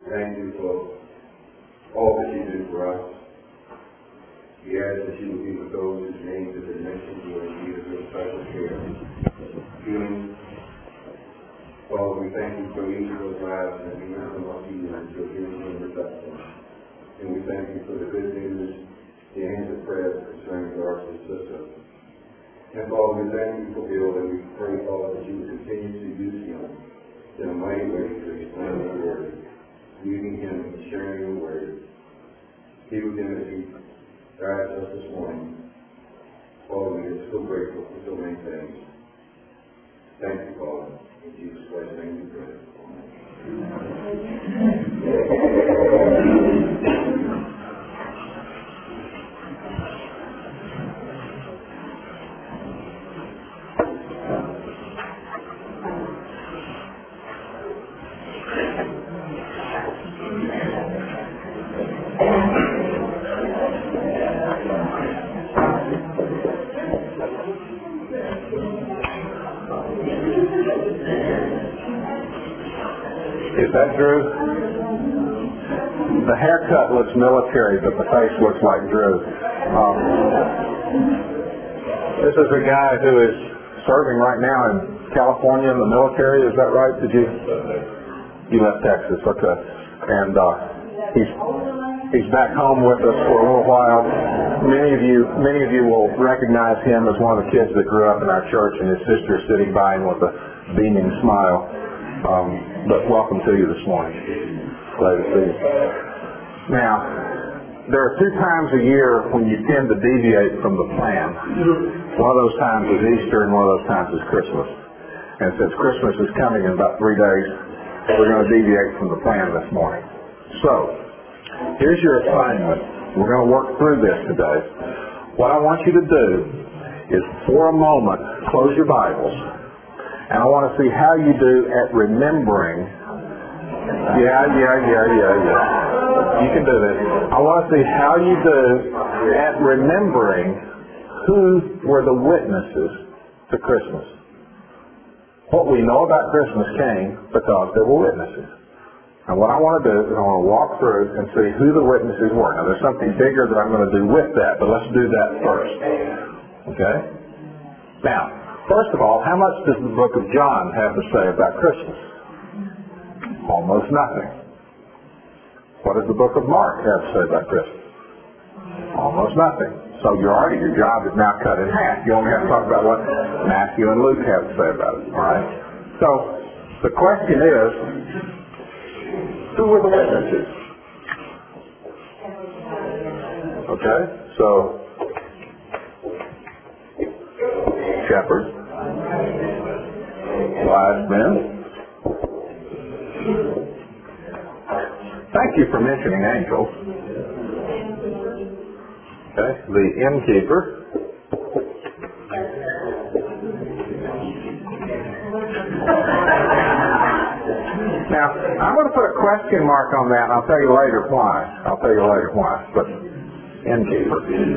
thank you for all that you do for us. We ask that you will be with those whose names have been mentioned who are in need of your special care. Healing. Father, we thank you for each of those lives and we lift them up to you and your healing and reduction. And we thank you for the good news, the answered prayers concerning the arts and sisters. And Father, we thank you for Bill, and we pray, Father, that you will continue to use him in a mighty way to explain your word, leading him and sharing your word. Be with him as he guides us this morning. Father, we are so grateful for so many things. Thank you, Father. In Jesus Christ's name we pray. Is that Drew? The haircut looks military, but the face looks like Drew. This is a guy who is serving right now in California in the military. Is that right? You left Texas, okay. And he's back home with us for a little while. Many of you will recognize him as one of the kids that grew up in our church, and his sister is sitting by him with a beaming smile. But welcome to you this morning. Glad to see you. Now, there are 2 times a year when you tend to deviate from the plan. One of those times is Easter and one of those times is Christmas. And since Christmas is coming in about 3 days, we're going to deviate from the plan this morning. So, here's your assignment. We're going to work through this today. What I want you to do is, for a moment, close your Bibles. And I want to see how you do at remembering. Yeah. You can do this. I want to see how you do at remembering who were the witnesses to Christmas. What we know about Christmas came because there were witnesses. And what I want to do is I want to walk through and see who the witnesses were. Now there's something bigger that I'm going to do with that, but let's do that first. Okay? Now, first of all, how much does the book of John have to say about Christmas? Almost nothing. What does the book of Mark have to say about Christmas? Almost nothing. So your job is now cut in half. You only have to talk about what Matthew and Luke have to say about it. All right? So the question is, who were the witnesses? Okay? So, shepherds, wise men. Thank you for mentioning angels. Okay, the innkeeper. Now, I'm going to put a question mark on that, and I'll tell you later why. But innkeeper.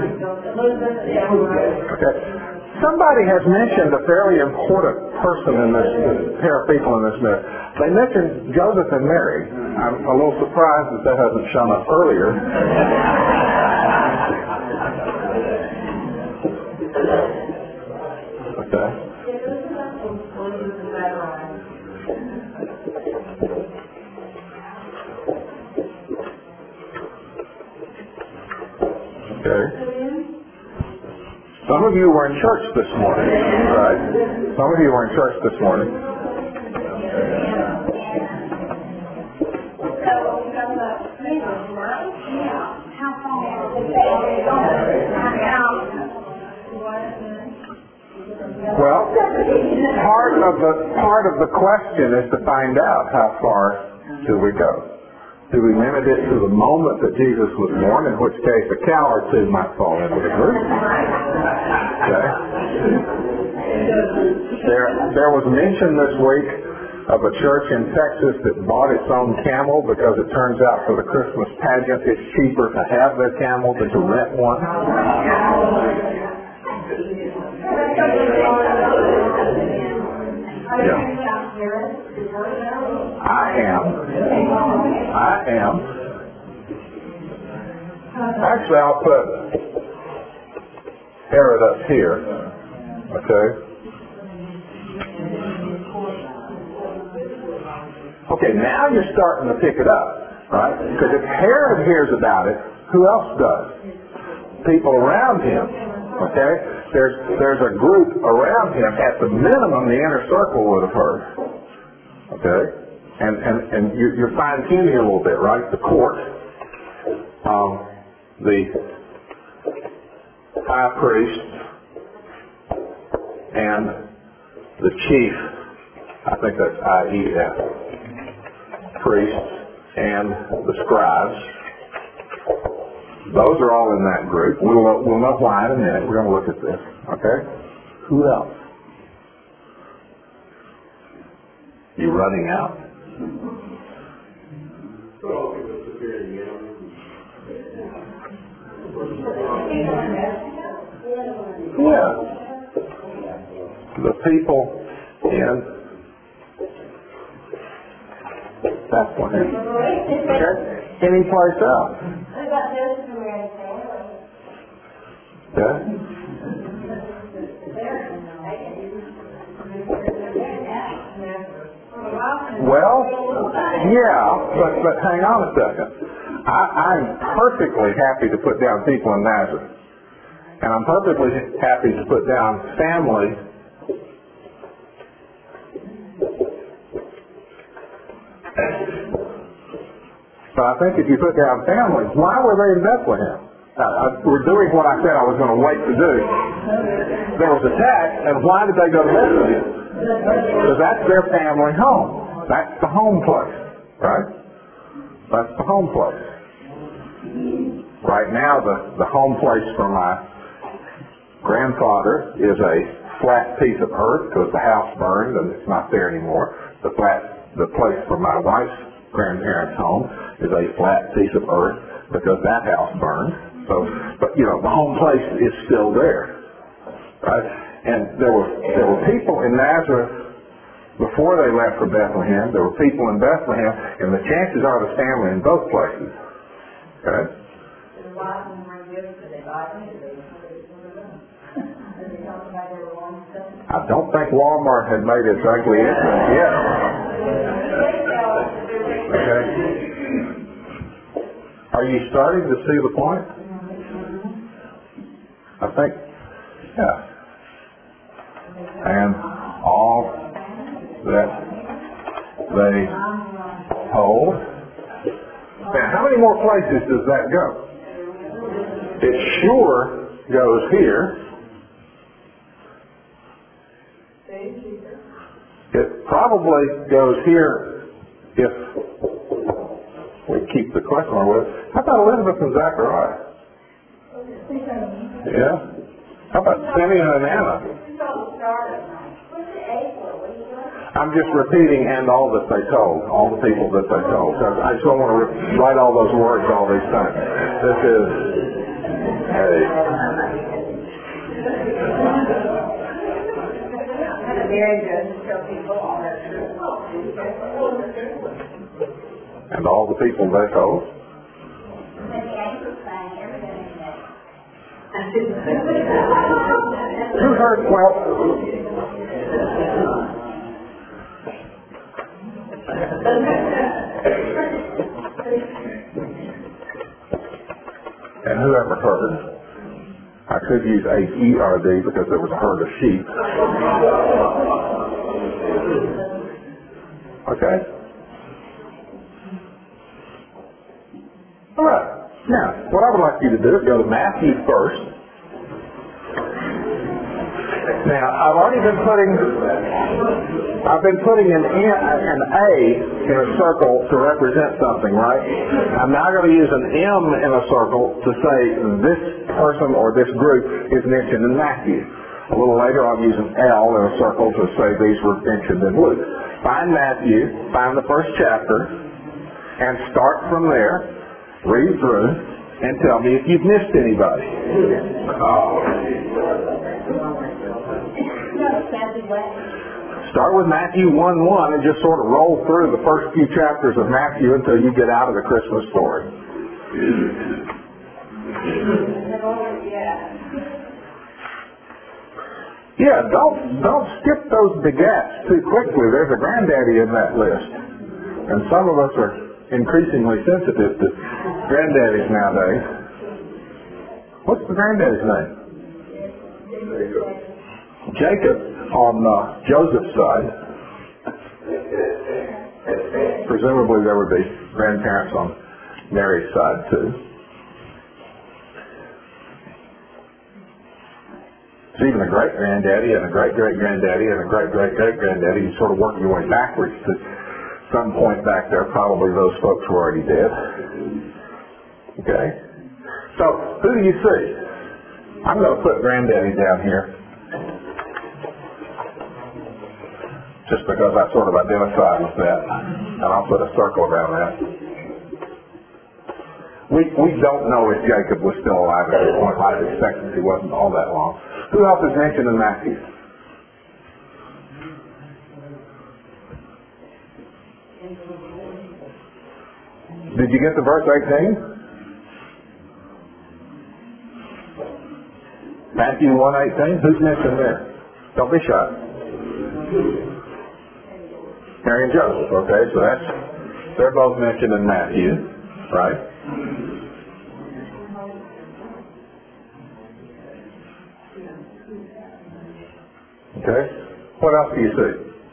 Okay. Somebody has mentioned a fairly important person in this pair of people in this myth. They mentioned Joseph and Mary. I'm a little surprised that hasn't shown up earlier. Okay. Okay. Some of you were in church this morning, right? Some of you were in church this morning. Well, part of the question is to find out how far do we go. Do we limit it to the moment that Jesus was born, in which case a cow or two might fall into the group? Okay. There was mention this week of a church in Texas that bought its own camel because it turns out for the Christmas pageant it's cheaper to have their camel than to rent one. Yeah. I am. Actually, I'll put Herod up here. Okay. Okay, now you're starting to pick it up, right? Because if Herod hears about it, who else does? People around him. Okay? There's a group around him. At the minimum, the inner circle would have heard. Okay? And you're fine-tuning a little bit, right? The court. The high priest and the chief, I think that's IEF, priests and the scribes. Those are all in that group. We'll know why in a minute. We're going to look at this. Okay? Who else? You running out? Yeah. The people in Bethlehem. Okay? Any place else? Okay? Well, yeah, but hang on a second. I'm perfectly happy to put down people in Nazareth. And I'm perfectly happy to put down family so I think if you put down families, why were they in Bethlehem? We're doing what I said I was going to wait to do. There was a text, and why did they go to Bethlehem? Because that's their family home. That's the home place, right? That's the home place. Right now, the home place for my grandfather is a flat piece of earth because the house burned and it's not there anymore. The place for my wife's grandparents' home is a flat piece of earth because that house burned. So, but the home place is still there, right? And there were people in Nazareth before they left for Bethlehem. There were people in Bethlehem, and the chances are there's family in both places. Okay. I don't think Walmart had made its ugly entrance yet. Okay. Are you starting to see the point? I think, yeah. And all that they hold. Now, how many more places does that go? It sure goes here. It probably goes here if we keep the question with. How about Elizabeth and Zachariah? Yeah. How about Simeon and Anna? I'm just repeating and all that they told, all the people that they told. So I just don't want to write all those words all these times. This is very good to tell people all that. And all the people they told. You heard, well, and whoever heard, I could use H-E-R-D because there was a herd of sheep. Okay? All right. Now, what I would like you to do is go to Matthew first. Now, I've been putting an A in a circle to represent something, right? I'm now going to use an M in a circle to say this person or this group is mentioned in Matthew. A little later, I'll use an L in a circle to say these were mentioned in Luke. Find Matthew, find the first chapter, and start from there, read through, and tell me if you've missed anybody. Start with Matthew 1:1 and just sort of roll through the first few chapters of Matthew until you get out of the Christmas story. Yeah, don't skip those begats too quickly. There's a granddaddy in that list. And some of us are increasingly sensitive to granddaddies nowadays. What's the granddaddy's name? Jacob on Joseph's side. Presumably there would be grandparents on Mary's side too. There's even a great-granddaddy and a great-great-granddaddy and a great-great-great-granddaddy. You sort of work your way backwards to some point back there. Probably those folks were already dead. Okay? So, who do you see? I'm going to put granddaddy down here. Just because I sort of identify with that. And I'll put a circle around that. We don't know if Jacob was still alive at this point. Life expectancy wasn't all that long. Who else is mentioned in Matthew? Did you get to verse 18? Matthew 1:18. Who's mentioned there? Don't be shy. Mary and Joseph. Okay, so they're both mentioned in Matthew, right? Okay. What else do you see?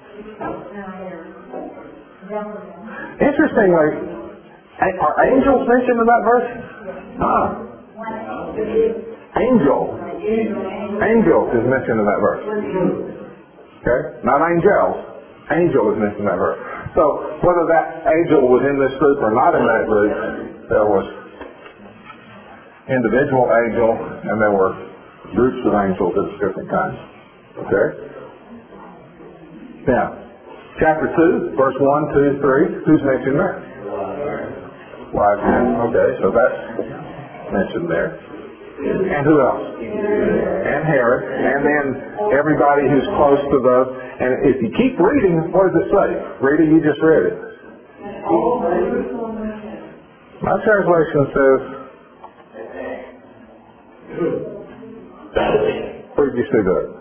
Interestingly, are angels mentioned in that verse? Angel is mentioned in that verse. Okay? Not angels. Angel is mentioned in that verse. So, whether that angel was in this group or not in that group, there was individual angel and there were groups of angels of different kinds. Okay? Now, chapter 2, verse 1, 2, 3, who's mentioned there? Wise men. Okay, so that's mentioned there. And who else? And Herod. And then everybody who's close to those. And if you keep reading, what does it say? Read it, you just read it. My translation says, where did you see that?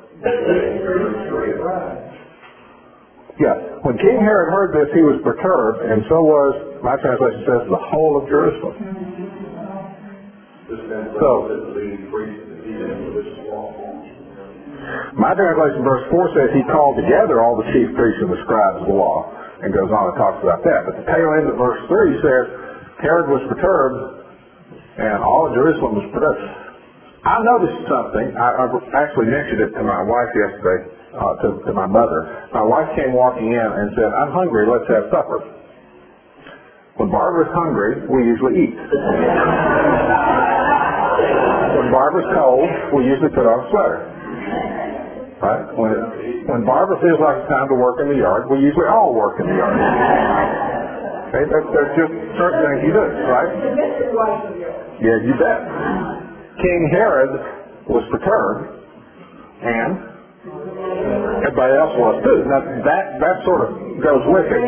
Yeah. When King Herod heard this, he was perturbed, and so was, my translation says, the whole of Jerusalem. So, my translation, verse 4 says, he called together all the chief priests and the scribes of the law, and goes on and talks about that. But the tail end of verse 3 says, Herod was perturbed, and all of Jerusalem was perturbed. I noticed something. I actually mentioned it to my wife yesterday, to my mother. My wife came walking in and said, I'm hungry, let's have supper. When Barbara's hungry, we usually eat. When Barbara's cold, we usually put on a sweater. Right? When Barbara feels like it's time to work in the yard, we usually all work in the yard. Okay? There's just certain things you do, right? Yeah, you bet. King Herod was perturbed, and everybody else was too. Now that sort of goes with it.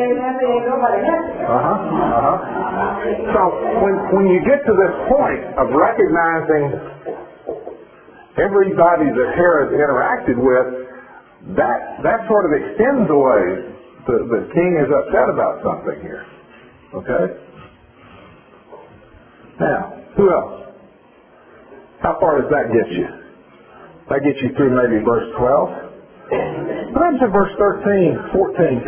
So when you get to this point of recognizing everybody that Herod interacted with, that sort of extends away. The king is upset about something here. Okay? Now, who else? How far does that get you? That gets you through maybe verse 12. What happens in verse 13, 14,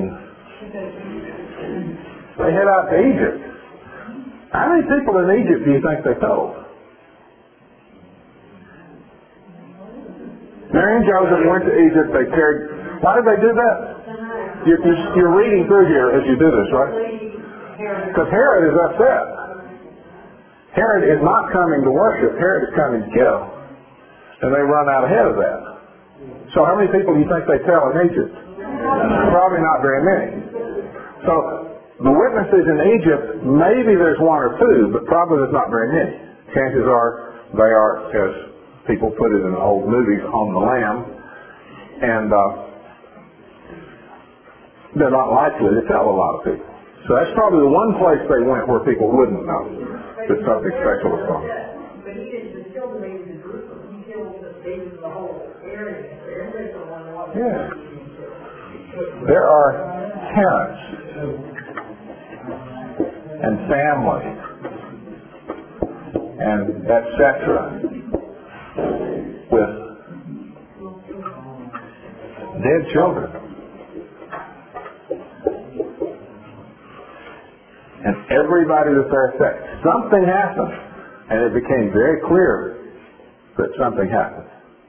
15? They head out to Egypt. How many people in Egypt do you think they told? Mary and Joseph went to Egypt. They carried. Why did they do that? You're reading through here as you do this, right? Because Herod is upset. Herod is not coming to worship. Herod is coming to kill. And they run out ahead of that. So how many people do you think they tell in Egypt? Probably not very many. So the witnesses in Egypt, maybe there's one or two, but probably there's not very many. Chances are they are, as people put it in old movies, on the lam. And they're not likely to tell a lot of people. So that's probably the one place they went where people wouldn't know that something special was going on. But he didn't kill the babies in Jerusalem. He killed the babies in the whole area. So everybody's going to wonder what Yeah. There are parents and families and etc. with dead children. And everybody that they're affected. Something happened. And it became very clear that something happened.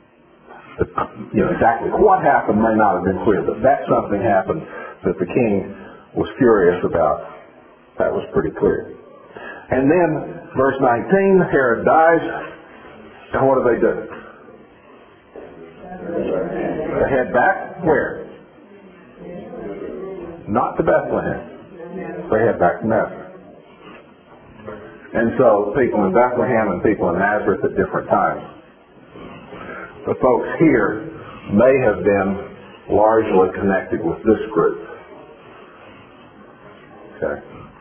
Exactly what happened may not have been clear, but that something happened that the king was furious about. That was pretty clear. And then, verse 19, Herod dies, and what do? They head back where? Not to Bethlehem. They head back to Nazareth. And so people in Bethlehem and people in Nazareth at different times. The folks here may have been largely connected with this group. Okay.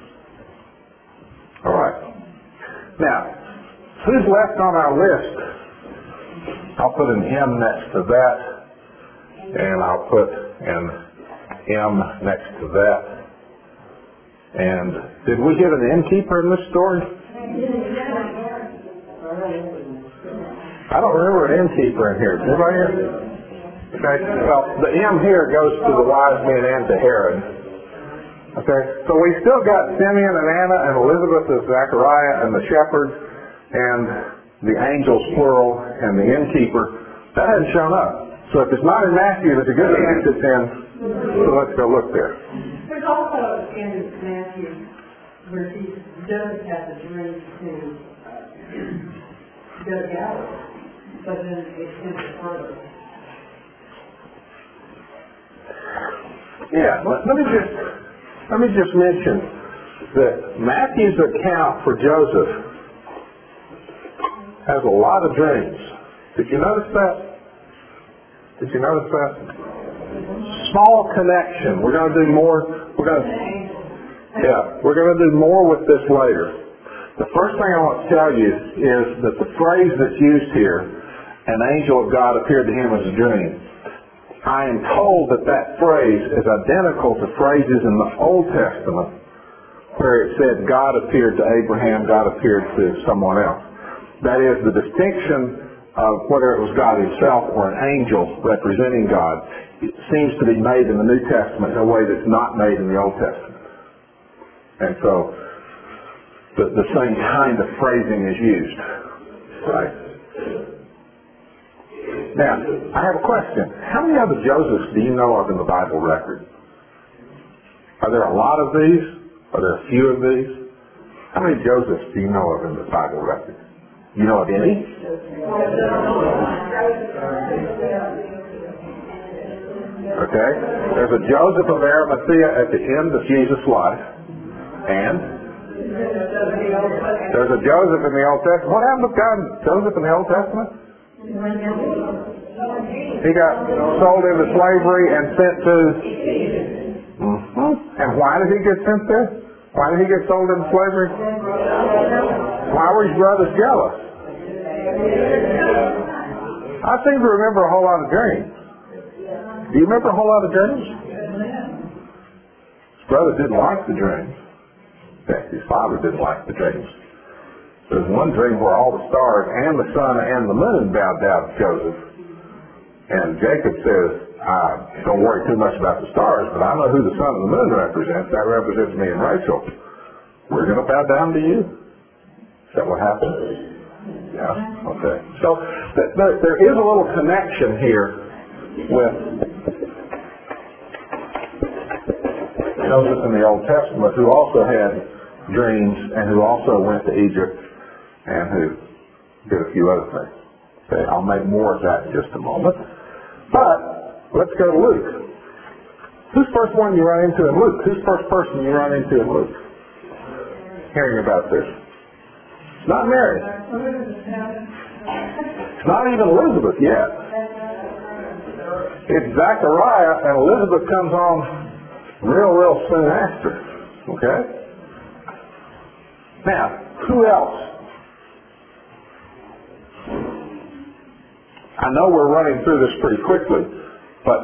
All right. Now, who's left on our list? I'll put an M next to that, and I'll put an M next to that. And did we get an innkeeper in this story? I don't remember an innkeeper in here. Did I hear? Okay. Well, the M here goes to the wise men and to Herod. Okay. So we still got Simeon and Anna and Elizabeth and Zechariah and the shepherds and the angels plural and the innkeeper. That hadn't shown up. So if it's not in Matthew, there's a good chance it's in. So let's go look there. There's also in Matthew where Joseph has a dream to go to Galilee, but then it's in the further. Yeah, let me just mention that Matthew's account for Joseph has a lot of dreams. Did you notice that? Small connection. We're going to do more. We're going to do more with this later. The first thing I want to tell you is that the phrase that's used here, an angel of God appeared to him as a dream. I am told that phrase is identical to phrases in the Old Testament where it said God appeared to Abraham, God appeared to someone else. That is, the distinction of whether it was God himself or an angel representing God, it seems to be made in the New Testament in a way that's not made in the Old Testament. And so the same kind of phrasing is used. Right? Now, I have a question. How many other Josephs do you know of in the Bible record? Are there a lot of these? Are there a few of these? How many Josephs do you know of in the Bible record? You know of any? Okay. There's a Joseph of Arimathea at the end of Jesus' life. And there's a Joseph in the Old Testament. What happened with God and Joseph in the Old Testament? He got sold into slavery and sent to... And why did he get sent there? Why did he get sold into slavery? Why were his brothers jealous? I seem to remember a whole lot of dreams. Do you remember a whole lot of dreams? His brother didn't like the dreams. In fact, his father didn't like the dreams. There's one dream where all the stars and the sun and the moon bowed down to Joseph. And Jacob says, don't worry too much about the stars, but I know who the sun and the moon represents. That represents me and Rachel. We're going to bow down to you. Is that what happened? Yeah. Okay. So there is a little connection here with Joseph in the Old Testament, who also had dreams and who also went to Egypt and who did a few other things. Okay, I'll make more of that in just a moment. But let's go to Luke. Who's the first one you run into in Luke? Who's the first person you run into in Luke? Hearing about this. It's not Mary. It's not even Elizabeth yet. It's Zechariah, and Elizabeth comes on real soon after. Okay? Now, who else? I know we're running through this pretty quickly, but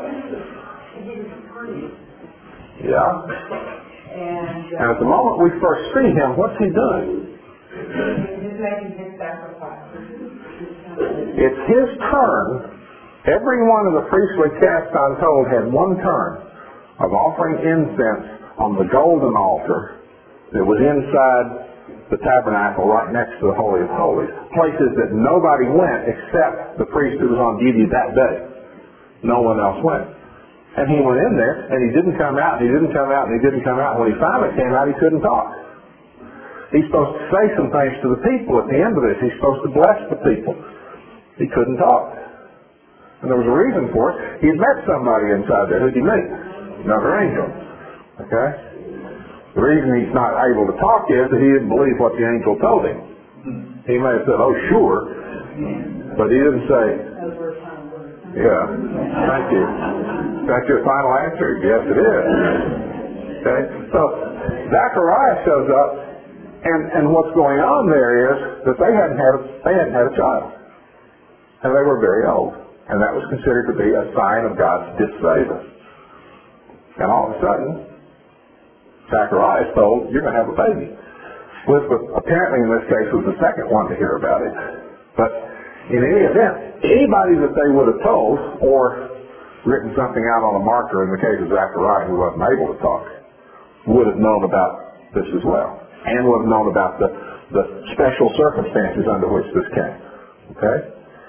yeah. And at the moment we first see him, what's he doing? He's making his sacrifices. It's his turn. Every one of the priestly castes, I'm told, had one turn of offering incense on the golden altar that was inside the tabernacle right next to the Holy of Holies. Places that nobody went except the priest who was on duty that day. No one else went. And he went in there, and he didn't come out, and he didn't come out, and he didn't come out. When he finally came out, he couldn't talk. He's supposed to say some things to the people at the end of this. He's supposed to bless the people. He couldn't talk. And there was a reason for it. He had met somebody inside there. Who did he meet? Another angel. Okay? The reason he's not able to talk is that he didn't believe what the angel told him. He may have said, oh, sure. But he didn't say, yeah, thank you. That's your final answer? Yes, it is. Okay? So, Zachariah shows up, and what's going on there is that they hadn't had a child. And they were very old. And that was considered to be a sign of God's disfavor. And all of a sudden, Zachariah is told, you're going to have a baby. Elizabeth, apparently in this case, was the second one to hear about it. But in any event, anybody that they would have told, or written something out on a marker in the case of Zachariah who wasn't able to talk, would have known about this as well. And would have known about the special circumstances under which this came. Okay?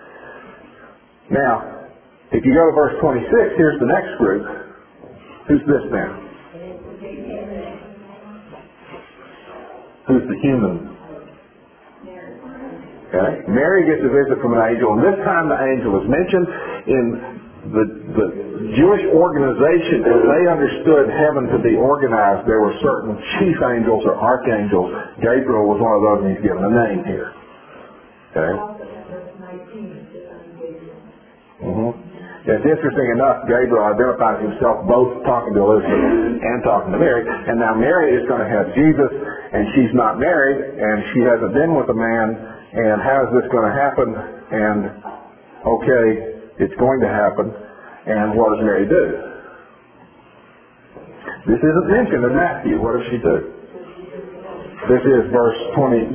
Now, if you go to verse 26, here's the next group. Who's this now? Who's the human? Okay. Mary gets a visit from an angel, and this time the angel is mentioned in the Jewish organization. As they understood heaven to be organized, there were certain chief angels or archangels. Gabriel was one of those, and he's given a name here. Okay. It's interesting enough, Gabriel identifies himself both talking to Elizabeth and talking to Mary. And now Mary is going to have Jesus, and she's not married, and she hasn't been with a man. And how is this going to happen? And, okay, it's going to happen. And what does Mary do? This isn't mentioned in Matthew. What does she do? This is verse 39.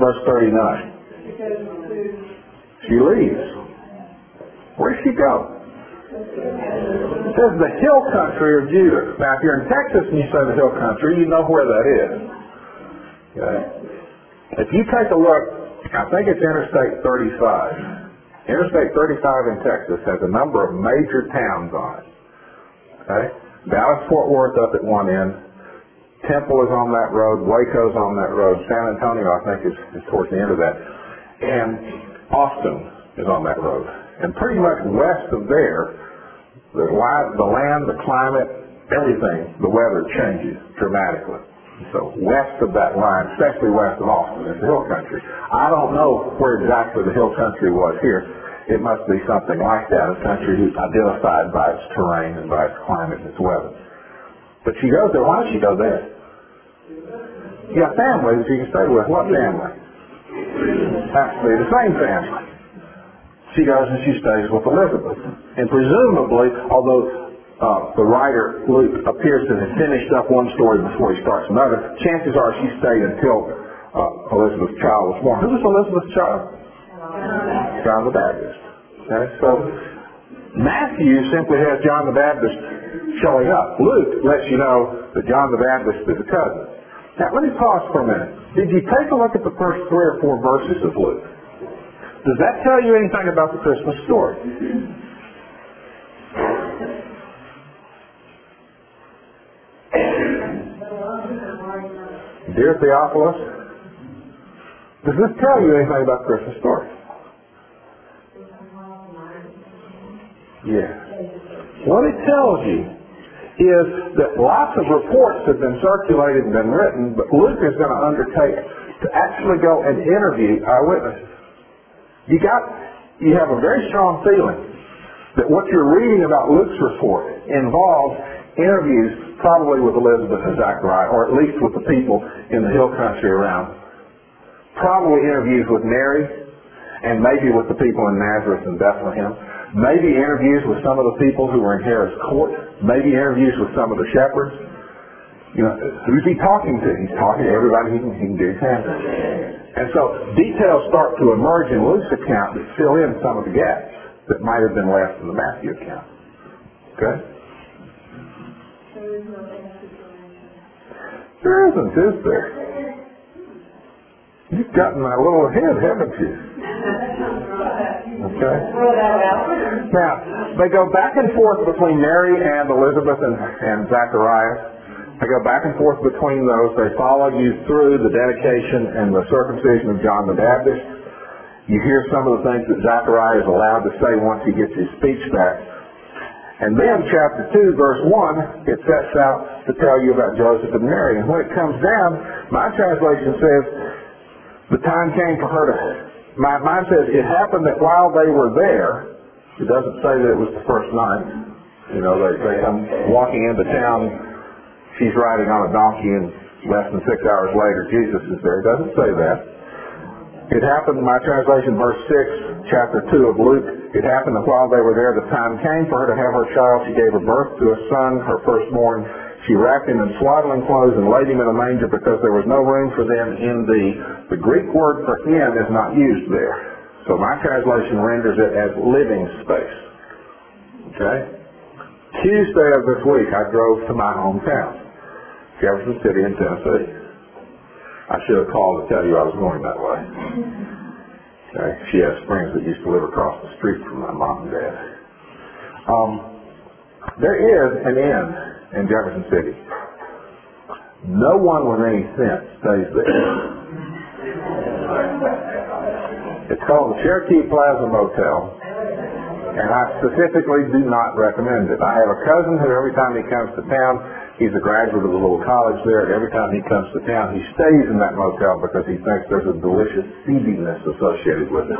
She leaves. Where does she go? It says the hill country of Judah. Now, if you're in Texas and you say the hill country, you know where that is. Okay? If you take a look, I think it's Interstate 35. Interstate 35 in Texas has a number of major towns on it. Okay? Dallas-Fort Worth up at one end. Temple is on that road. Waco's on that road. San Antonio, I think, is towards the end of that. And Austin is on that road. And pretty much west of there, the land, the climate, everything, the weather changes dramatically. So west of that line, especially west of Austin, is the hill country. I don't know where exactly the hill country was here. It must be something like that, a country who's identified by its terrain and by its climate and its weather. But she goes there. Why does she go there? You got family that you can stay with. What family? Actually, the same family. She goes and she stays with Elizabeth. And presumably, although the writer, Luke, appears to have finished up one story before he starts another, chances are she stayed until Elizabeth's child was born. Who was Elizabeth's child? John the Baptist. Okay? So Matthew simply has John the Baptist showing up. Luke lets you know that John the Baptist is a cousin. Now, let me pause for a minute. Did you take a look at the first 3 or 4 verses of Luke? Does that tell you anything about the Christmas story? Dear Theophilus, does this tell you anything about the Christmas story? Yeah. What it tells you is that lots of reports have been circulated and been written, but Luke is going to undertake to actually go and interview eyewitnesses. You have a very strong feeling that what you're reading about Luke's report involves interviews probably with Elizabeth and Zachariah, or at least with the people in the hill country around. Probably interviews with Mary, and maybe with the people in Nazareth and Bethlehem. Maybe interviews with some of the people who were in Herod's court. Maybe interviews with some of the shepherds. You know, who's he talking to? He's talking to everybody he can get his hands on. And so details start to emerge in Luke's account that fill in some of the gaps that might have been left in the Matthew account. Okay? There isn't, is there? You've gotten a little ahead, haven't you? Okay. Now, they go back and forth between Mary and Elizabeth and Zachariah. They go back and forth between those. They follow you through the dedication and the circumcision of John the Baptist. You hear some of the things that Zachariah is allowed to say once he gets his speech back. And then chapter 2, verse 1, it sets out to tell you about Joseph and Mary. And when it comes down, my translation says, the time came for her to... Mine says, it happened that while they were there, it doesn't say that it was the first night. You know, they come walking into town, she's riding on a donkey, and less than 6 hours later, Jesus is there. It doesn't say that. It happened, my translation, verse 6, chapter 2 of Luke, it happened that while they were there, the time came for her to have her child. She gave birth to a son, her firstborn. She wrapped him in swaddling clothes and laid him in a manger because there was no room for them in the Greek word for inn is not used there. So my translation renders it as living space. Okay? Tuesday of this week, I drove to my hometown, Jefferson City in Tennessee. I should have called to tell you I was going that way. Okay? She has friends that used to live across the street from my mom and dad. There is an inn in Jefferson City. No one with any sense stays there. It's called the Cherokee Plaza Motel, and I specifically do not recommend it. I have a cousin who every time he comes to town, he's a graduate of a little college there, and every time he comes to town, he stays in that motel because he thinks there's a delicious seediness associated with it.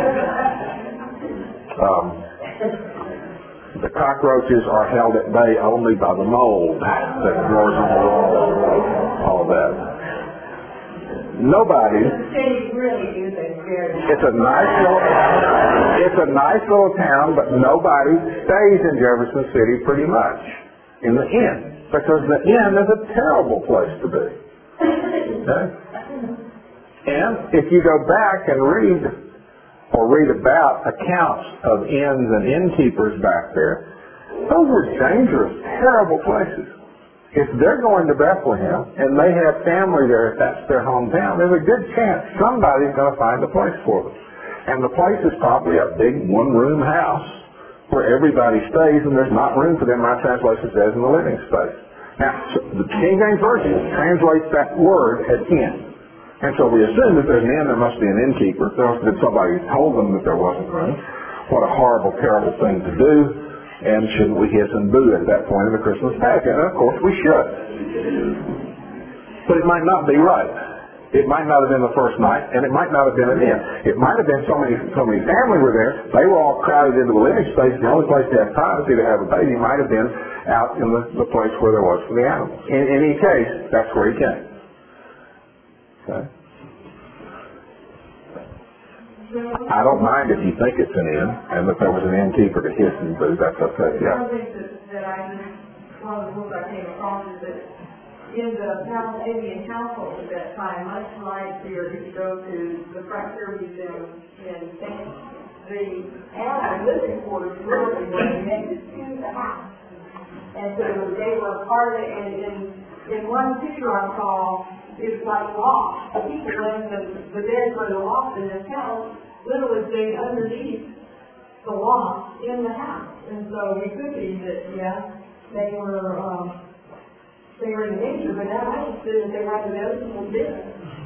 The cockroaches are held at bay only by the mold that grows on the wall. All of that. Nobody. It's a nice little town, but nobody stays in Jefferson City pretty much in the inn, because the inn is a terrible place to be. Okay? And if you go back and read about accounts of inns and innkeepers back there, those were dangerous, terrible places. If they're going to Bethlehem and they have family there, if that's their hometown, there's a good chance somebody's going to find a place for them. And the place is probably a big one-room house where everybody stays, and there's not room for them, my translation says, in the living space. Now, the King James Version translates that word as inn. And so we assume that there's an inn, there must be an innkeeper. There must have been somebody who told them that there wasn't room. What a horrible, terrible thing to do. And shouldn't we hiss and boo at that point in the Christmas pageant? And of course we should. But it might not be right. It might not have been the first night, and it might not have been an inn. It might have been so many family were there, they were all crowded into the living space. The only place to have privacy to have a baby might have been out in the place where there was for the animals. In any case, that's where he came. Okay. I don't mind if you think it's an inn and that there was an innkeeper to hiss and boo. That's okay. Yeah. One of the things that one of the books I came across is that in the Palestinian household at that time, much like here, if you go to the Frontier Museum in Spain, the animal living quarters literally were connected to the house. And so they were part of it, and in one picture I saw, it's like loft. The people in the beds where the loft in this house literally stayed underneath the loft in the house. And so it could be that, they were in danger, but now I understood that they were the noticeable difference.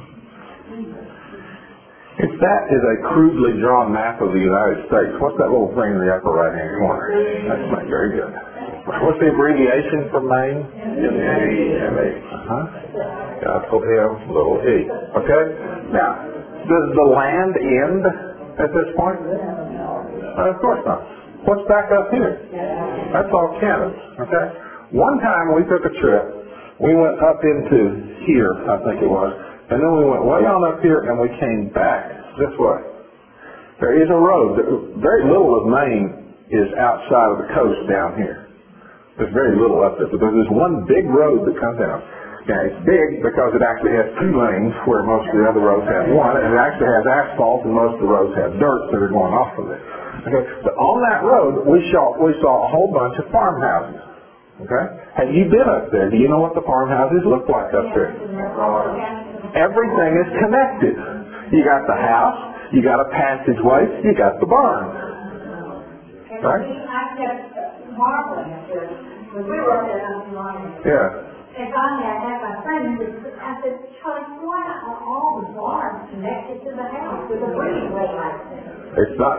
If that is a crudely drawn map of the United States, what's that little thing in the upper right-hand corner? That's not very good. What's the abbreviation for Maine? M-A. Capital M, little e. Okay? Now, does the land end at this point? Of course not. What's back up here? That's all Canada, okay? One time we took a trip. We went up into here, I think it was, and then we went way on up here and we came back this way. There is a road. Very little of Maine is outside of the coast down here. There's very little up there, but there's this one big road that comes down. Now, it's big because it actually has 2 lanes where most of the other roads have 1, and it actually has asphalt and most of the roads have dirt that are going off of it. Okay, but on that road, we saw a whole bunch of farmhouses. Okay, have you been up there? Do you know what the farmhouses look like up there? Everything is connected. You got the house, you got a passageway, you got the barn. Right? I kept marveling at this when we were up there not too long ago. Yeah. And finally I had my friend, I said, Charlie, why are all the barns connected to the house with a breezeway like this? It's not.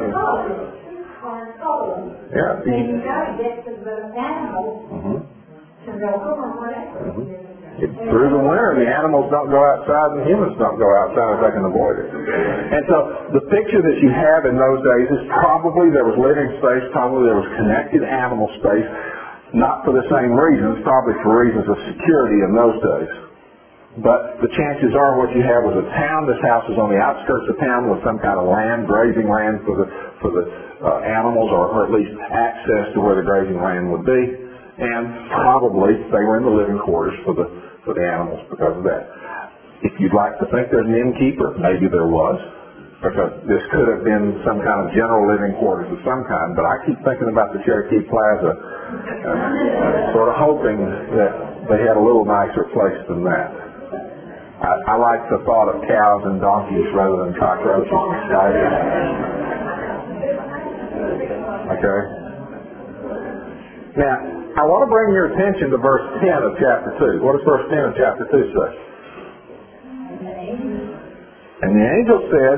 Yeah. And you got to get to the animals to milk them or whatever. Through the winter, the animals don't go outside and the humans don't go outside if they can avoid it. And so the picture that you have in those days is probably there was living space, probably there was connected animal space, not for the same reasons, probably for reasons of security in those days. But the chances are what you have was a town. This house is on the outskirts of town with some kind of land, grazing land for the animals, or at least access to where the grazing land would be. And probably they were in the living quarters for the animals because of that. If you'd like to think there's an innkeeper, maybe there was, because this could have been some kind of general living quarters of some kind. But I keep thinking about the Cherokee Plaza, sort of hoping that they had a little nicer place than that. I like the thought of cows and donkeys rather than cockroaches and spiders. Okay? Now, I want to bring your attention to verse 10 of chapter 2. What does verse 10 of chapter 2 say? And the angel said,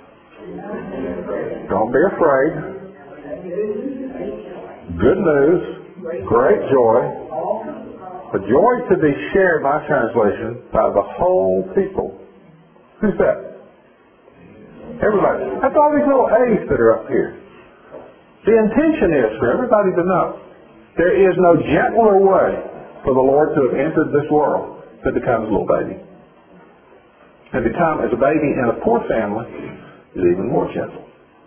don't be afraid. Good news, great joy. A joy to be shared, my translation, by the whole people. Who's that? Everybody. That's all these little A's that are up here. The intention is for everybody to know there is no gentler way for the Lord to have entered this world than to come as a little baby. And to come as a baby in a poor family is even more gentle.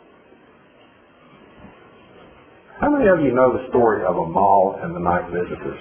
How many of you know the story of a mall and the night visitors?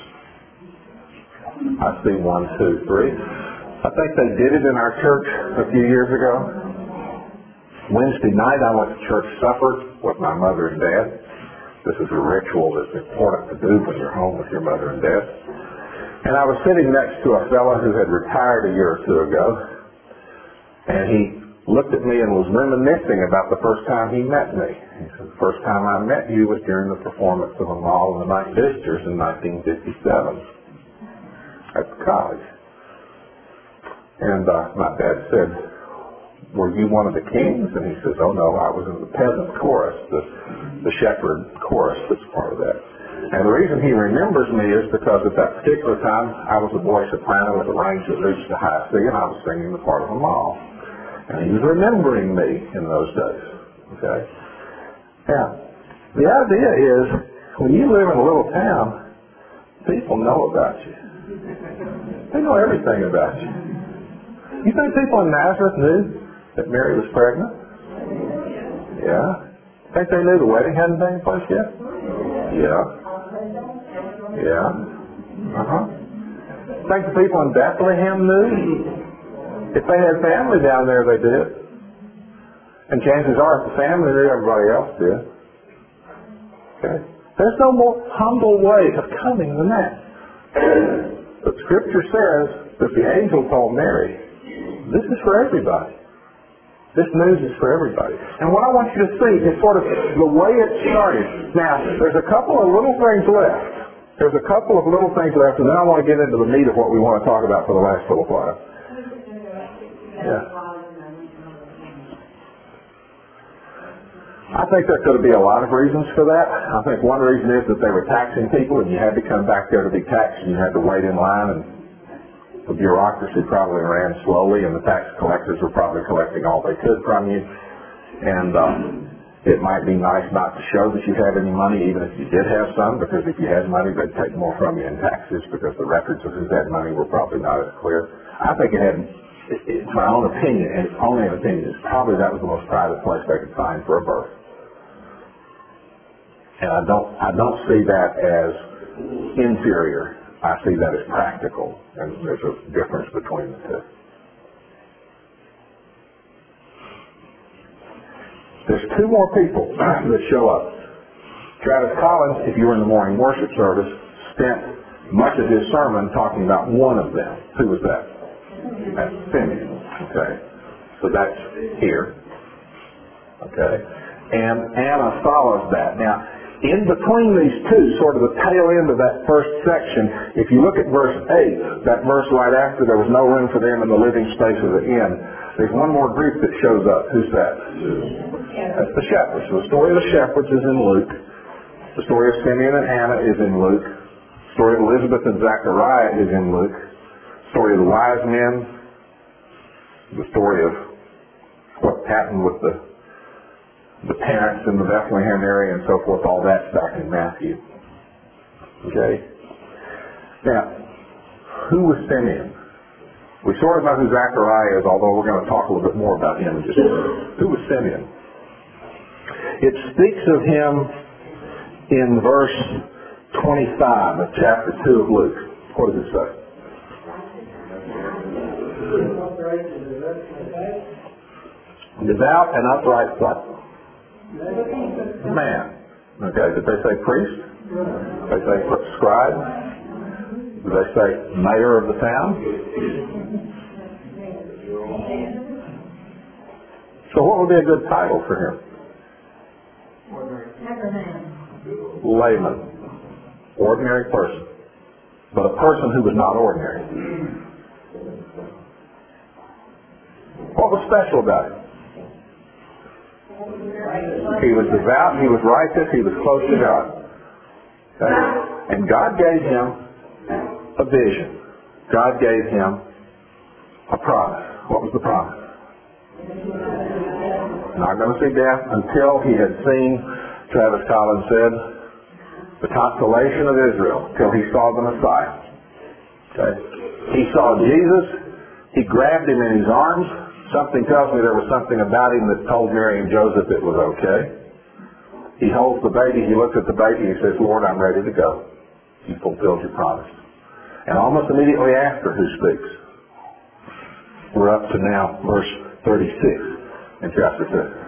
I see 1, 2, 3. I think they did it in our church a few years ago. Wednesday night I went to church supper with my mother and dad. This is a ritual that's important to do when you're home with your mother and dad. And I was sitting next to a fellow who had retired a year or 2 ago. And he looked at me and was reminiscing about the first time he met me. He said, the first time I met you was during the performance of A Mall and the Night Visitors in 1957. At college. And my dad said, were you one of the kings? And he says, oh no, I was in the peasant chorus, the shepherd chorus that's part of that. And the reason he remembers me is because at that particular time, I was a boy soprano with a range that reached the high C, and I was singing the part of A Mall. And he was remembering me in those days. Okay? Now, the idea is, when you live in a little town, people know about you. They know everything about you. You think people in Nazareth knew that Mary was pregnant? Yeah. Think they knew the wedding hadn't taken place yet? Yeah. Yeah. Think the people in Bethlehem knew? If they had family down there, they did. And chances are, if the family knew, everybody else did. Okay? There's no more humble way of coming than that. But Scripture says that the angel told Mary, this is for everybody. This news is for everybody. And what I want you to see is sort of the way it started. Now, there's a couple of little things left. There's a couple of little things left, and then I want to get into the meat of what we want to talk about for the last little while. Yeah. I think there could be a lot of reasons for that. I think one reason is that they were taxing people and you had to come back there to be taxed and you had to wait in line, and the bureaucracy probably ran slowly and the tax collectors were probably collecting all they could from you. And It might be nice not to show that you have any money, even if you did have some, because if you had money, they'd take more from you in taxes, because the records of who had money were probably not as clear. I think it's my own opinion, and it's only an opinion, it's probably that was the most private place they could find for a birth. And I don't see that as inferior. I see that as practical, and there's a difference between the two. There's two more people that show up. Travis Collins, if you were in the morning worship service, spent much of his sermon talking about one of them. Who was that? That's Simeon. Okay. So that's here. Okay. And Anna follows that. Now, in between these two, sort of the tail end of that first section, if you look at verse 8, that verse right after, there was no room for them in the living space of the inn, there's one more group that shows up. Who's that? That's the shepherds. So the story of the shepherds is in Luke. The story of Simeon and Anna is in Luke. The story of Elizabeth and Zechariah is in Luke. The story of the wise men. The story of what happened with the parents in the Bethlehem area and so forth, all that's back in Matthew. Okay? Now, who was Simeon? We sort of know who Zechariah is, although we're going to talk a little bit more about him in just a minute. Who was Simeon? It speaks of him in verse 25 of chapter 2 of Luke. What does it say? Devout and upright what? Man. Okay, did they say priest? Did they say scribe? Did they say mayor of the town? So what would be a good title for him? Layman. Ordinary person. But a person who was not ordinary. What was special about him? He was devout, he was righteous, he was close to God. Okay? And God gave him a vision. God gave him a promise. What was the promise? Not going to see death until he had seen, Travis Collins said, the consolation of Israel, till he saw the Messiah. Okay? He saw Jesus, he grabbed him in his arms. Something tells me there was something about him that told Mary and Joseph it was okay. He holds the baby, he looks at the baby, he says, Lord, I'm ready to go. You fulfilled your promise. And almost immediately after, who speaks? We're up to now verse 36 in chapter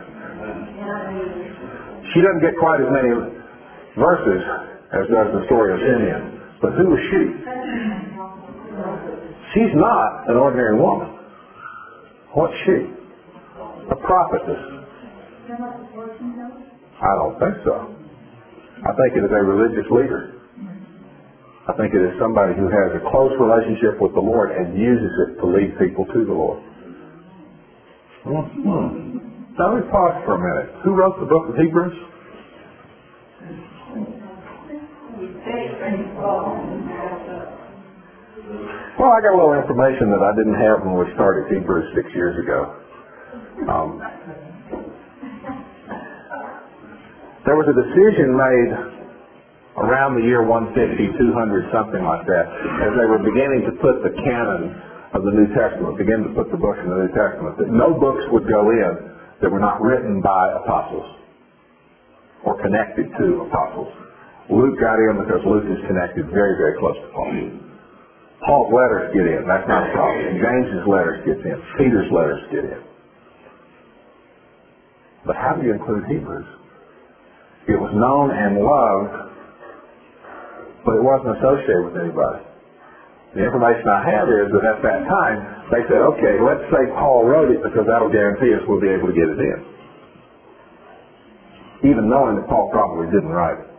2. She doesn't get quite as many verses as does the story of Simeon. But who is she? She's not an ordinary woman. What's she? A prophetess. I don't think so. I think it is a religious leader. I think it is somebody who has a close relationship with the Lord and uses it to lead people to the Lord. Now let me pause for a minute. Who wrote the book of Hebrews? Well, I got a little information that I didn't have when we started Hebrews 6 years ago. There was a decision made around the year 150, 200, something like that, as they were beginning to put the canon of the New Testament, begin to put the books in the New Testament, that no books would go in that were not written by apostles or connected to apostles. Luke got in because Luke is connected very, very close to Paul. Paul's letters get in. That's not a problem. James's letters get in. Peter's letters get in. But how do you include Hebrews? It was known and loved, but it wasn't associated with anybody. The information I have is that at that time, they said, okay, let's say Paul wrote it because that'll guarantee us we'll be able to get it in. Even knowing that Paul probably didn't write it.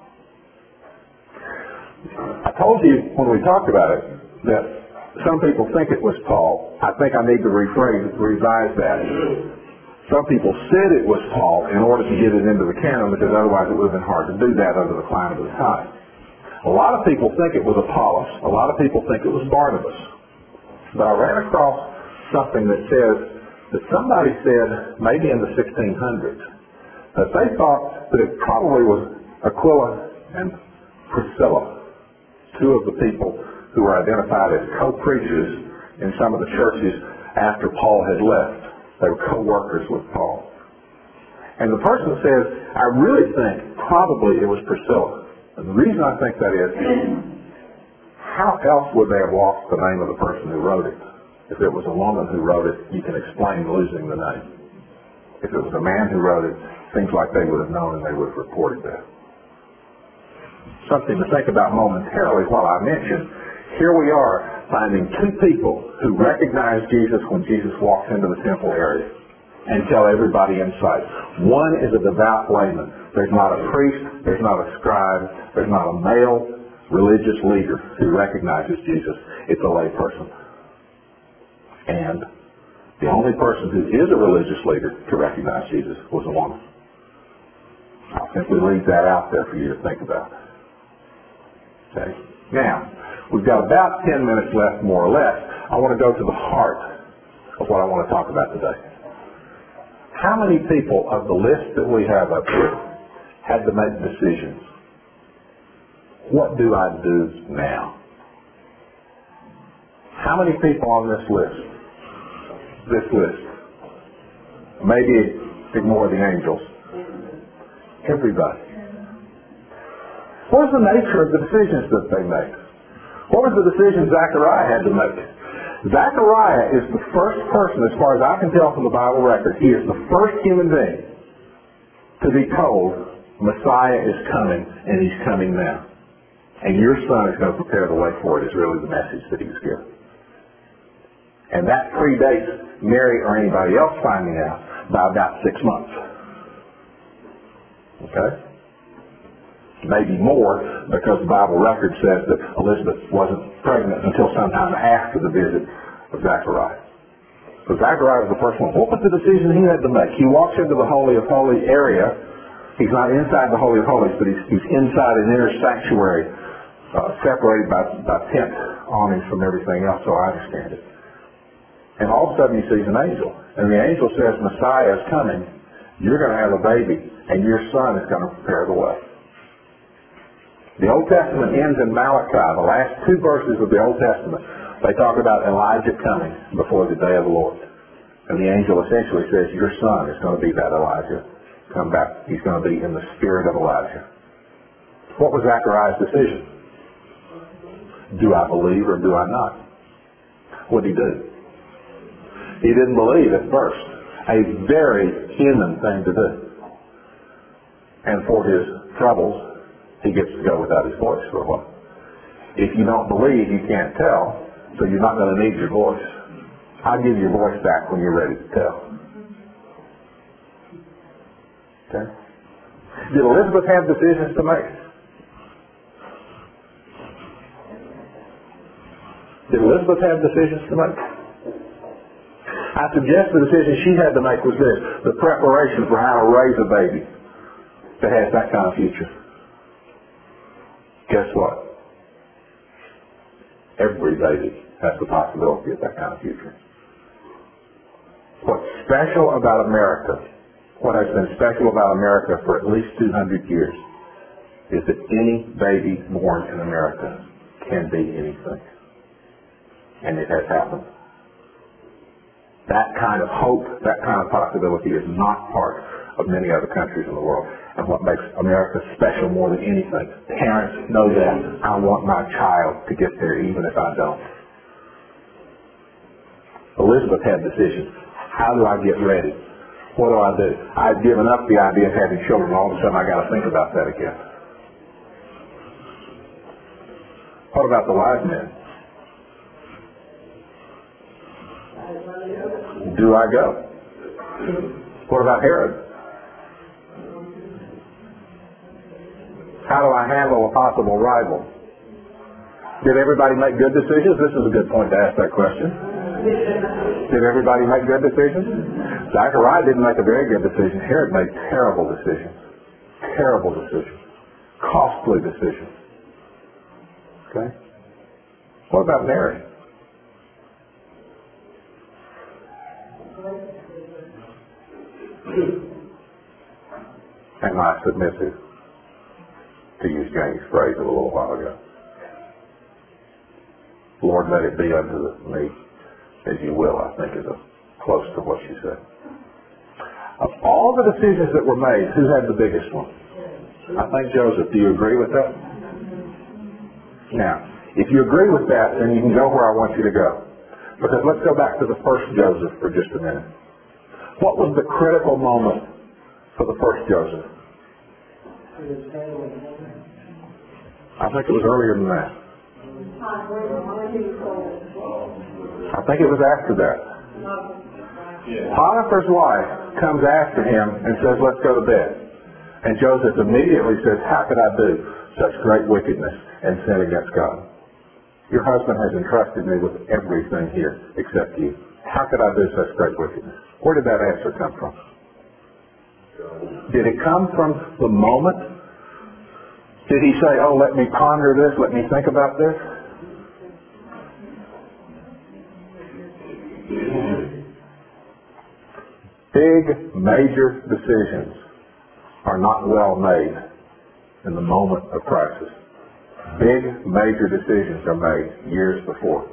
I told you when we talked about it that some people think it was Paul. I think I need to revise that. Some people said it was Paul in order to get it into the canon because otherwise it would have been hard to do that under the climate of the time. A lot of people think it was Apollos. A lot of people think it was Barnabas. But I ran across something that says that somebody said, maybe in the 1600s, that they thought that it probably was Aquila and Priscilla, two of the people who were identified as co-preachers in some of the churches after Paul had left. They were co-workers with Paul. And the person says, I really think probably it was Priscilla. And the reason I think that is, how else would they have lost the name of the person who wrote it? If it was a woman who wrote it, you can explain losing the name. If it was a man who wrote it, seems like they would have known and they would have reported that. Something to think about momentarily while I mention, here we are finding two people who recognize Jesus when Jesus walks into the temple area and tell everybody in sight. One is a devout layman. There's not a priest, there's not a scribe, there's not a male religious leader who recognizes Jesus. It's a lay person. And the only person who is a religious leader to recognize Jesus was a woman. I'll simply leave that out there for you to think about. Okay? Now, we've got about 10 minutes left, more or less. I want to go to the heart of what I want to talk about today. How many people of the list that we have up here had to make decisions? What do I do now? How many people on this list? Maybe ignore the angels. Everybody. What was the nature of the decisions that they made? What was the decision Zechariah had to make? Zechariah is the first person, as far as I can tell from the Bible record, he is the first human being to be told Messiah is coming, and he's coming now. And your son is going to prepare the way for it, is really the message that he's given. And that predates Mary or anybody else finding out by about 6 months. Okay? Maybe more, because the Bible record says that Elizabeth wasn't pregnant until sometime after the visit of Zechariah. So Zechariah was the first one. What was the decision he had to make? He walks into the Holy of Holies area. He's not inside the Holy of Holies, but he's inside an inner sanctuary, separated by tent awnings from everything else, so I understand it. And all of a sudden he sees an angel. And the angel says, Messiah is coming. You're going to have a baby, and your son is going to prepare the way. The Old Testament ends in Malachi. The last 2 verses of the Old Testament, they talk about Elijah coming before the day of the Lord. And the angel essentially says, your son is going to be that Elijah. Come back. He's going to be in the spirit of Elijah. What was Zechariah's decision? Do I believe or do I not? What did he do? He didn't believe at first. A very human thing to do. And for his troubles, he gets to go without his voice for a while. If you don't believe, you can't tell, so you're not going to need your voice. I'll give your voice back when you're ready to tell. Okay? Did Elizabeth have decisions to make? Did Elizabeth have decisions to make? I suggest the decision she had to make was this: the preparation for how to raise a baby that has that kind of future. Guess what? Every baby has the possibility of that kind of future. What's special about America, what has been special about America for at least 200 years, is that any baby born in America can be anything. And it has happened. That kind of hope, that kind of possibility is not part of many other countries in the world. And what makes America special more than anything, parents know that. I want my child to get there even if I don't. Elizabeth had decisions. How do I get ready? What do I do? I've given up the idea of having children. All of a sudden I got to think about that again. What about the wise men? Do I go? What about Herod? How do I handle a possible rival? Did everybody make good decisions? This is a good point to ask that question. Did everybody make good decisions? Zechariah didn't make a very good decision. Herod made terrible decisions. Terrible decisions. Costly decisions. Okay? What about Mary? am I submissive? To use James' phrase a little while ago. Lord, let it be unto me as you will, I think is close to what she said. Of all the decisions that were made, who had the biggest one? I think Joseph. Do you agree with that? Now, if you agree with that, then you can go where I want you to go. Because let's go back to the first Joseph for just a minute. What was the critical moment for the first Joseph? I think it was earlier than that. I think it was after that. Potiphar's wife comes after him and says, let's go to bed. And Joseph immediately says, how could I do such great wickedness and sin against God? Your husband has entrusted me with everything here except you. How could I do such great wickedness? Where did that answer come from? Did it come from the moment? Did he say, oh, let me ponder this, let me think about this? Big, major decisions are not well made in the moment of crisis. Big, major decisions are made years before.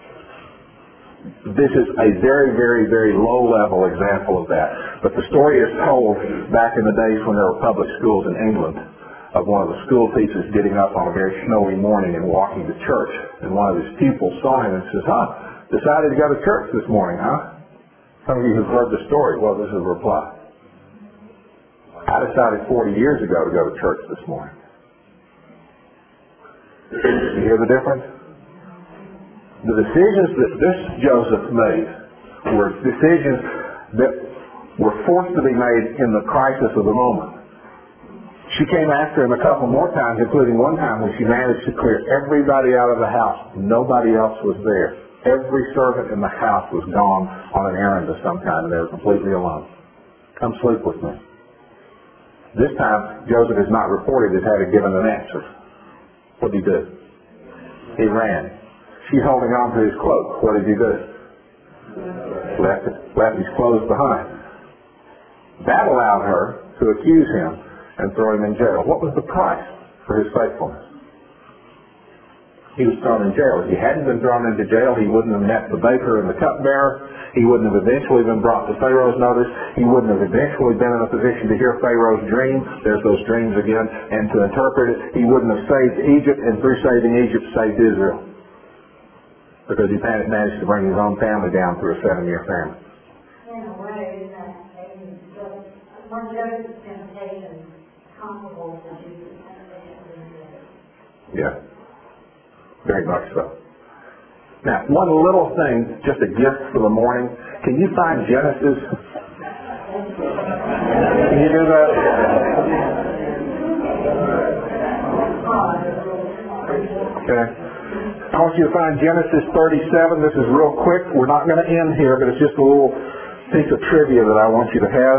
This is a very, very, very low-level example of that. But the story is told back in the days when there were public schools in England of one of the school teachers getting up on a very snowy morning and walking to church. And one of his pupils saw him and says, decided to go to church this morning, huh? Some of you have heard the story. Well, this is a reply. I decided 40 years ago to go to church this morning. You hear the difference? The decisions that this Joseph made were decisions that were forced to be made in the crisis of the moment. She came after him a couple more times, including one time when she managed to clear everybody out of the house. Nobody else was there. Every servant in the house was gone on an errand of some kind, and they were completely alone. Come sleep with me. This time, Joseph is not reported as having given an answer. What did he do? He ran. She's holding on to his cloak. What did he do? Left his clothes behind. That allowed her to accuse him and throw him in jail. What was the price for his faithfulness? He was thrown in jail. If he hadn't been thrown into jail, he wouldn't have met the baker and the cupbearer. He wouldn't have eventually been brought to Pharaoh's notice. He wouldn't have eventually been in a position to hear Pharaoh's dream. There's those dreams again. And to interpret it, he wouldn't have saved Egypt, and through saving Egypt, saved Israel. Because he managed to bring his own family down through a 7-year famine. In a way, one Joseph's temptation comparable to Jesus' temptation. Yeah. Very much so. Now, one little thing, just a gift for the morning. Can you find Genesis? Can you do that? Okay. I want you to find Genesis 37. This is real quick. We're not going to end here, but it's just a little piece of trivia that I want you to have.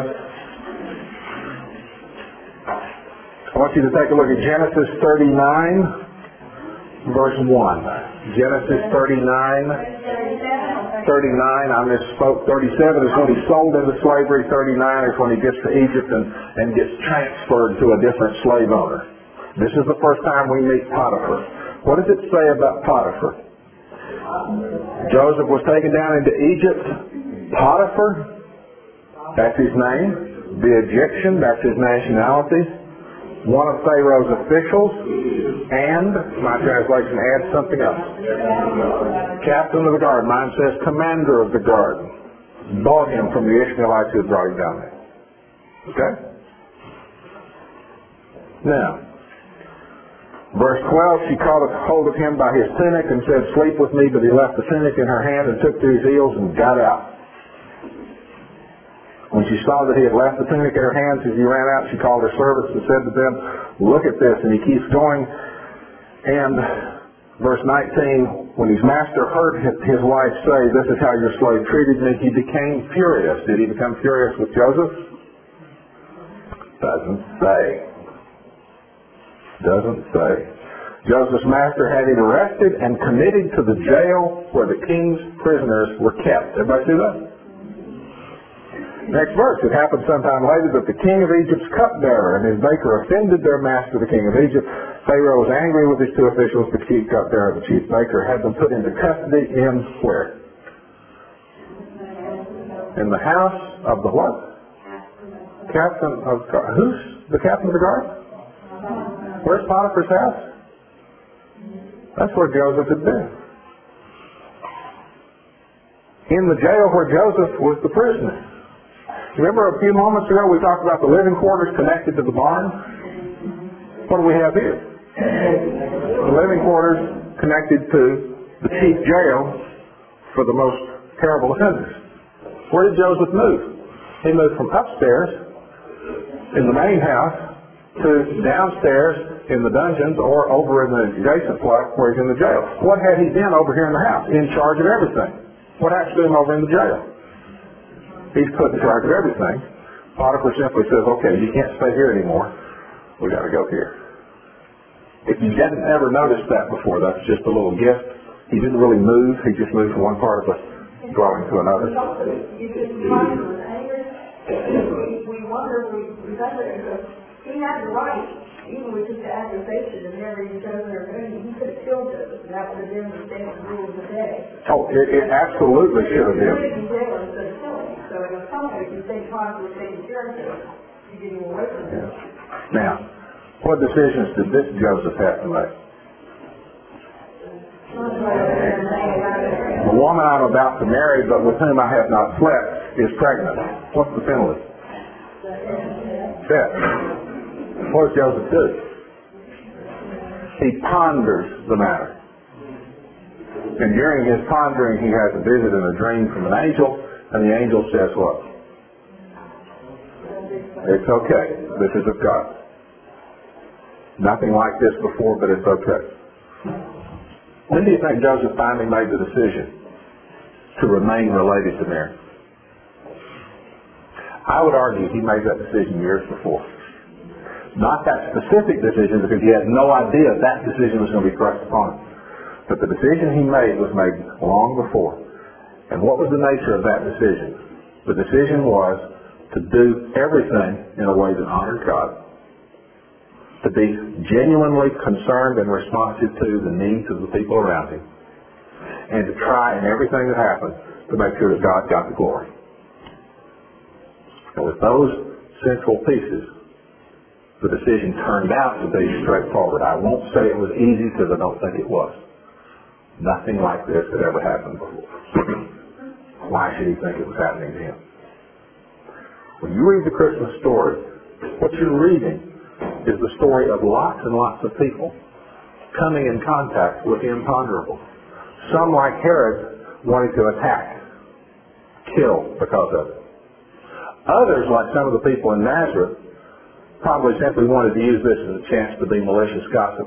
I want you to take a look at Genesis 39. Verse 1. Genesis 39. 39, I misspoke. 37 is when he's sold into slavery. 39 is when he gets to Egypt and gets transferred to a different slave owner. This is the first time we meet Potiphar. What does it say about Potiphar? Joseph was taken down into Egypt. Potiphar, that's his name. The Egyptian, that's his nationality. One of Pharaoh's officials, and, my translation adds something else. Captain of the guard. Mine says commander of the guard. Bought him from the Ishmaelites who had brought him down there. Okay? Now, verse 12, she caught a hold of him by his tunic and said, sleep with me, but he left the tunic in her hand and took to his heels and got out. When she saw that he had left the tunic in her hands as he ran out, she called her servants and said to them, look at this. And he keeps going. And verse 19, when his master heard his wife say, this is how your slave treated me, he became furious. Did he become furious with Joseph? Doesn't say. Doesn't say. Joseph's master had him arrested and committed to the jail where the king's prisoners were kept. Everybody see that? Next verse. It happened sometime later that the king of Egypt's cupbearer and his baker offended their master, the king of Egypt. Pharaoh was angry with his two officials, the chief cupbearer and the chief baker, had them put into custody in where? In the house of the what? Captain of guard. Who's the captain of the guard? Where's Potiphar's house? That's where Joseph had been. In the jail where Joseph was the prisoner. Remember a few moments ago we talked about the living quarters connected to the barn? What do we have here? The living quarters connected to the chief jail for the most terrible offenders. Where did Joseph move? He moved from upstairs in the main house to downstairs in the dungeons or over in the adjacent block where he's in the jail. What had he been over here in the house? In charge of everything. What happened to him over in the jail? He's put in charge of everything. Potiphar simply says, okay, you can't stay here anymore. We got to go here. If you hadn't ever noticed that before, that's just a little gift. He didn't really move. He just moved from one part of the dwelling to another. We wonder, we wonder, he had the right, even with this accusation and never even chose their opinion, he could have killed us. That would have been the standard rule of the day. Oh, it absolutely should have been. So in some ways, you think Potiphar was taking care of him to get him away from him. Now, what decisions did this Joseph have to make? The woman I'm about to marry, but with whom I have not slept, is pregnant. What's the penalty? Death. What does Joseph do? He ponders the matter. And during his pondering, he has a visit and a dream from an angel, and the angel says what? It's okay. This is of God. Nothing like this before, but it's okay. When do you think Joseph finally made the decision to remain related to Mary? I would argue he made that decision years before. Not that specific decision, because he had no idea that decision was going to be thrust upon him. But the decision he made was made long before. And what was the nature of that decision? The decision was to do everything in a way that honored God, to be genuinely concerned and responsive to the needs of the people around him, and to try in everything that happened to make sure that God got the glory. And with those central pieces, the decision turned out to be straightforward. I won't say it was easy because I don't think it was. Nothing like this had ever happened before. Why should he think it was happening to him? When you read the Christmas story, what you're reading is the story of lots and lots of people coming in contact with the imponderable. Some, like Herod, wanted to attack, kill because of it. Others, like some of the people in Nazareth, probably simply wanted to use this as a chance to be malicious gossips.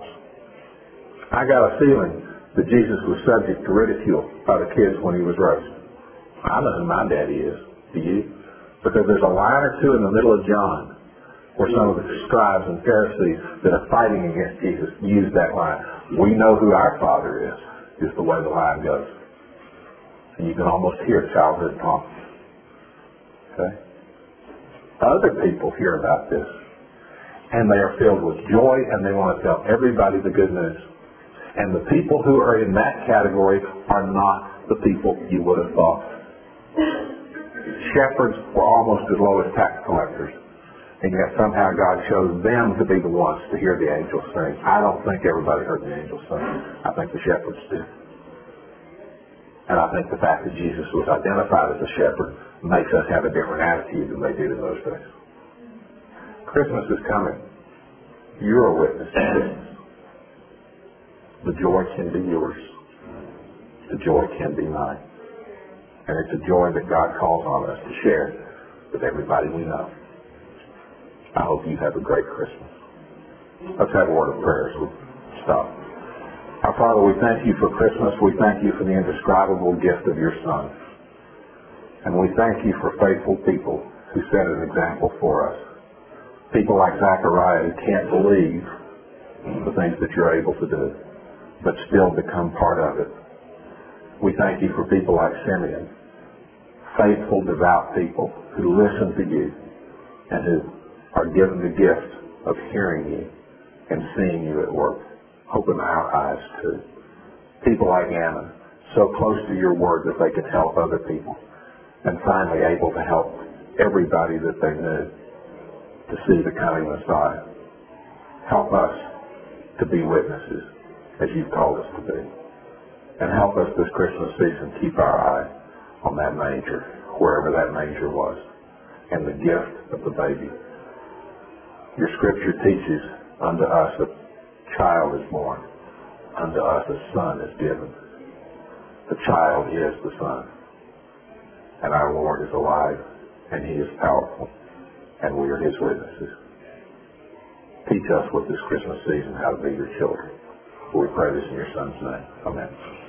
I got a feeling that Jesus was subject to ridicule by the kids when he was raised. I know who my daddy is. Do you? Because there's a line or two in the middle of John where some of the scribes and Pharisees that are fighting against Jesus use that line. We know who our Father is the way the line goes. And you can almost hear childhood talk. Okay? Other people hear about this, and they are filled with joy, and they want to tell everybody the good news. And the people who are in that category are not the people you would have thought. Shepherds were almost as low as tax collectors, and yet somehow God chose them to be the ones to hear the angels sing. I don't think everybody heard the angels sing. I think the shepherds did. And I think the fact that Jesus was identified as a shepherd makes us have a different attitude than they did in those days. Christmas is coming. You're a witness to Christmas. The joy can be yours. The joy can be mine. And it's a joy that God calls on us to share with everybody we know. I hope you have a great Christmas. Let's have a word of prayer as we stop. Our Father, we thank you for Christmas. We thank you for the indescribable gift of your Son. And we thank you for faithful people who set an example for us. People like Zachariah who can't believe the things that you're able to do, but still become part of it. We thank you for people like Simeon, faithful, devout people who listen to you and who are given the gift of hearing you and seeing you at work. Open our eyes too. People like Anna, so close to your word that they could help other people, and finally able to help everybody that they knew to see the coming Messiah. Help us to be witnesses as you've called us to be. And help us this Christmas season keep our eye on that manger, wherever that manger was, and the gift of the baby. Your scripture teaches, unto us a child is born, unto us a son is given. The child is the Son, and our Lord is alive, and he is powerful, and we are his witnesses. Teach us with this Christmas season how to be your children. We pray this in your Son's name. Amen.